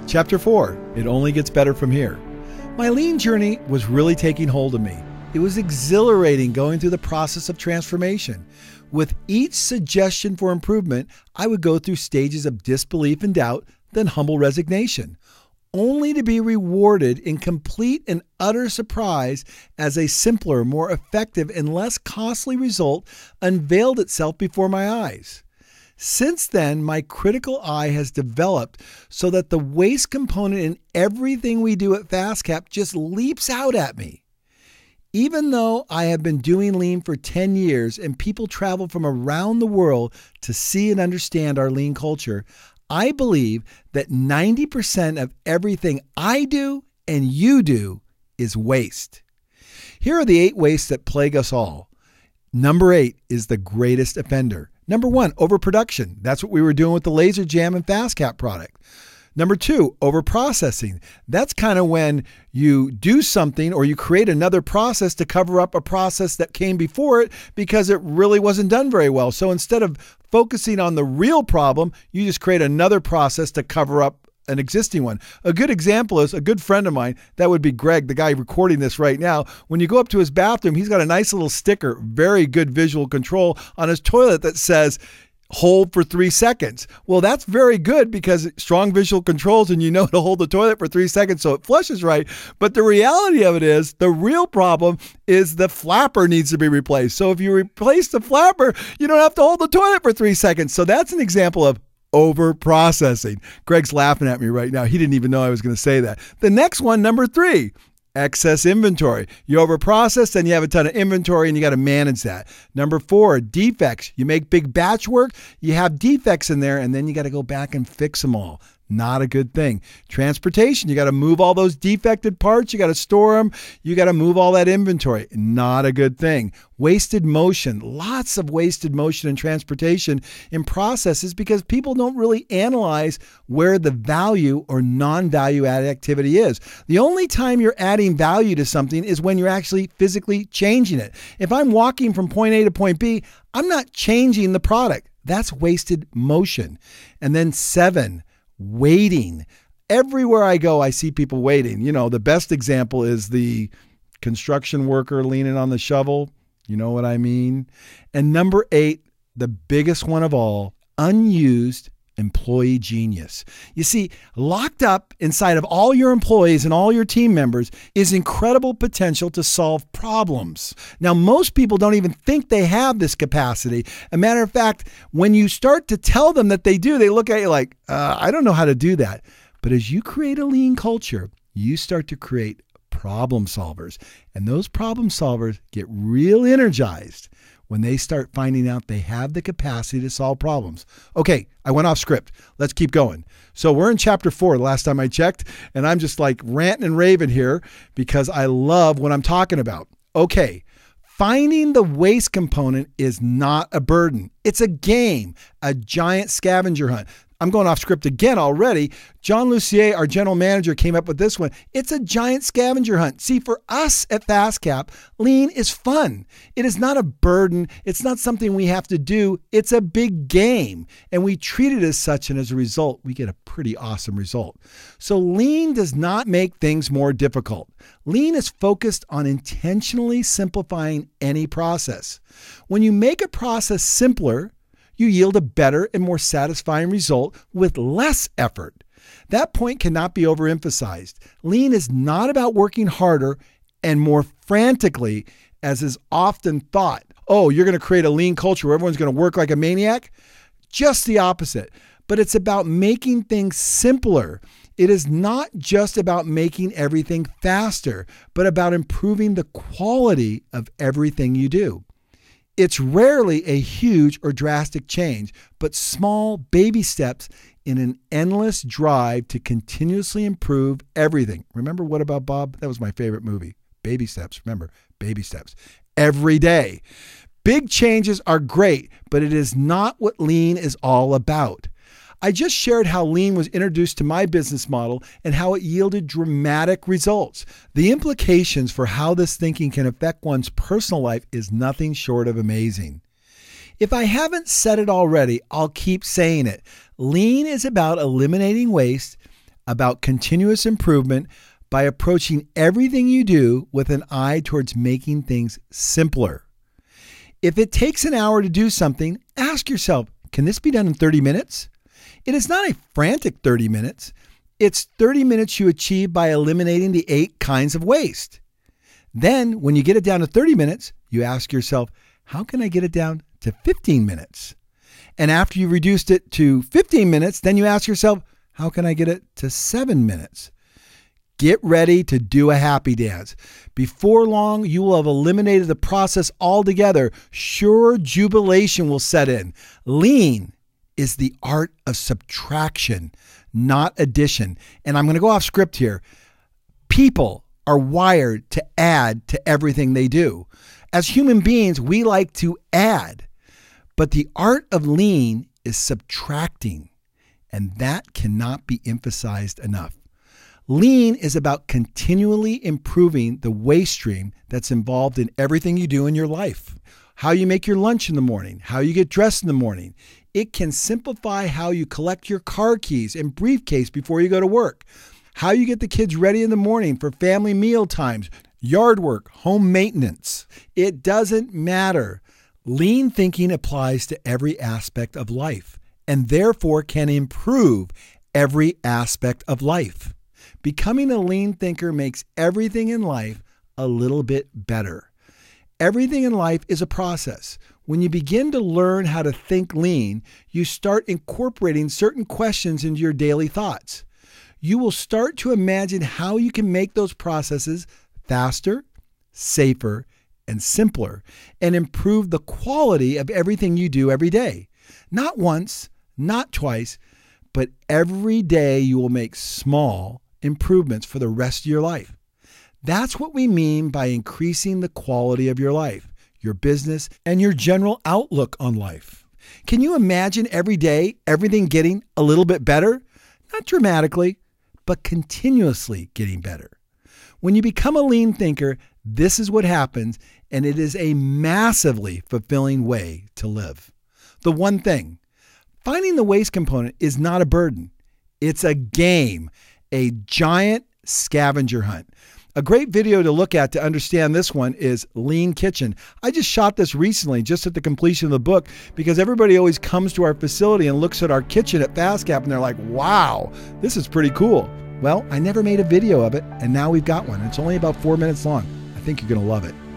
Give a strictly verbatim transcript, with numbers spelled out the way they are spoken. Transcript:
Chapter four, it only gets better from here. My lean journey was really taking hold of me. It was exhilarating going through the process of transformation. With each suggestion for improvement, I would go through stages of disbelief and doubt, then humble resignation, only to be rewarded in complete and utter surprise as a simpler, more effective, and less costly result unveiled itself before my eyes. Since then, my critical eye has developed so that the waste component in everything we do at FastCap just leaps out at me. Even though I have been doing lean for ten years and people travel from around the world to see and understand our lean culture, I believe that ninety percent of everything I do and you do is waste. Here are the eight wastes that plague us all. Number eight is the greatest offender. Number one, overproduction. That's what we were doing with the Laser Jam and FastCap product. Number two, overprocessing. That's kind of when you do something or you create another process to cover up a process that came before it because it really wasn't done very well. So instead of focusing on the real problem, you just create another process to cover up an existing one. A good example is a good friend of mine, that would be Greg, the guy recording this right now. When you go up to his bathroom, he's got a nice little sticker, very good visual control on his toilet that says, hold for three seconds. Well, that's very good because strong visual controls and you know to hold the toilet for three seconds so it flushes right. But the reality of it is the real problem is the flapper needs to be replaced. So if you replace the flapper, you don't have to hold the toilet for three seconds. So that's an example of over processing. Greg's laughing at me right now. He didn't even know I was going to say that. The next one, number three, excess inventory. You over process, then you have a ton of inventory and you got to manage that. Number four, defects. You make big batch work, you have defects in there and then you got to go back and fix them all. Not a good thing. Transportation, you got to move all those defected parts. You got to store them. You got to move all that inventory. Not a good thing. Wasted motion, lots of wasted motion in transportation in processes because people don't really analyze where the value or non-value added activity is. The only time you're adding value to something is when you're actually physically changing it. If I'm walking from point A to point B, I'm not changing the product. That's wasted motion. And then seven, waiting. Everywhere I go, I see people waiting. You know, the best example is the construction worker leaning on the shovel. You know what I mean? And number eight, the biggest one of all, unused employee genius. You see, locked up inside of all your employees and all your team members is incredible potential to solve problems. Now, most people don't even think they have this capacity. A matter of fact, when you start to tell them that they do, they look at you like, uh, I don't know how to do that. But as you create a lean culture, you start to create problem solvers. And those problem solvers get real energized when they start finding out they have the capacity to solve problems. Okay, I went off script. Let's keep going. So we're in chapter four, the last time I checked, and I'm just like ranting and raving here because I love what I'm talking about. Okay, finding the waste component is not a burden. It's a game, a giant scavenger hunt. I'm going off script again already. John Lucier, our general manager, came up with this one. It's a giant scavenger hunt. See, for us at FastCap, lean is fun. It is not a burden. It's not something we have to do. It's a big game. And we treat it as such, and as a result, we get a pretty awesome result. So lean does not make things more difficult. Lean is focused on intentionally simplifying any process. When you make a process simpler, you yield a better and more satisfying result with less effort. That point cannot be overemphasized. Lean is not about working harder and more frantically, as is often thought. Oh, you're going to create a lean culture where everyone's going to work like a maniac? Just the opposite. But it's about making things simpler. It is not just about making everything faster, but about improving the quality of everything you do. It's rarely a huge or drastic change, but small baby steps in an endless drive to continuously improve everything. Remember What About Bob? That was my favorite movie. Baby steps. Remember, baby steps. Every day. Big changes are great, but it is not what lean is all about. I just shared how lean was introduced to my business model and how it yielded dramatic results. The implications for how this thinking can affect one's personal life is nothing short of amazing. If I haven't said it already, I'll keep saying it. Lean is about eliminating waste, about continuous improvement by approaching everything you do with an eye towards making things simpler. If it takes an hour to do something, ask yourself, can this be done in thirty minutes? It is not a frantic thirty minutes. It's thirty minutes you achieve by eliminating the eight kinds of waste. Then, when you get it down to thirty minutes, you ask yourself, how can I get it down to fifteen minutes? And after you've reduced it to fifteen minutes, then you ask yourself, how can I get it to seven minutes? Get ready to do a happy dance. Before long, you will have eliminated the process altogether. Sure jubilation will set in. Lean is the art of subtraction, not addition. And I'm going to go off script here. People are wired to add to everything they do. As human beings, we like to add. But the art of lean is subtracting. And that cannot be emphasized enough. Lean is about continually improving the waste stream that's involved in everything you do in your life. How you make your lunch in the morning, how you get dressed in the morning. It can simplify how you collect your car keys and briefcase before you go to work, how you get the kids ready in the morning for family meal times, yard work, home maintenance. It doesn't matter. Lean thinking applies to every aspect of life and therefore can improve every aspect of life. Becoming a lean thinker makes everything in life a little bit better. Everything in life is a process. When you begin to learn how to think lean, you start incorporating certain questions into your daily thoughts. You will start to imagine how you can make those processes faster, safer, and simpler, and improve the quality of everything you do every day. Not once, not twice, but every day you will make small improvements for the rest of your life. That's what we mean by increasing the quality of your life, your business, and your general outlook on life. Can you imagine every day everything getting a little bit better? Not dramatically, but continuously getting better. When you become a lean thinker, this is what happens, and it is a massively fulfilling way to live. The one thing, finding the waste component is not a burden. It's a game. A giant scavenger hunt. A great video to look at to understand this one is Lean Kitchen. I just shot this recently, just at the completion of the book, because everybody always comes to our facility and looks at our kitchen at FastCap and they're like, wow, this is pretty cool. Well, I never made a video of it, and now we've got one. It's only about four minutes long. I think you're going to love it.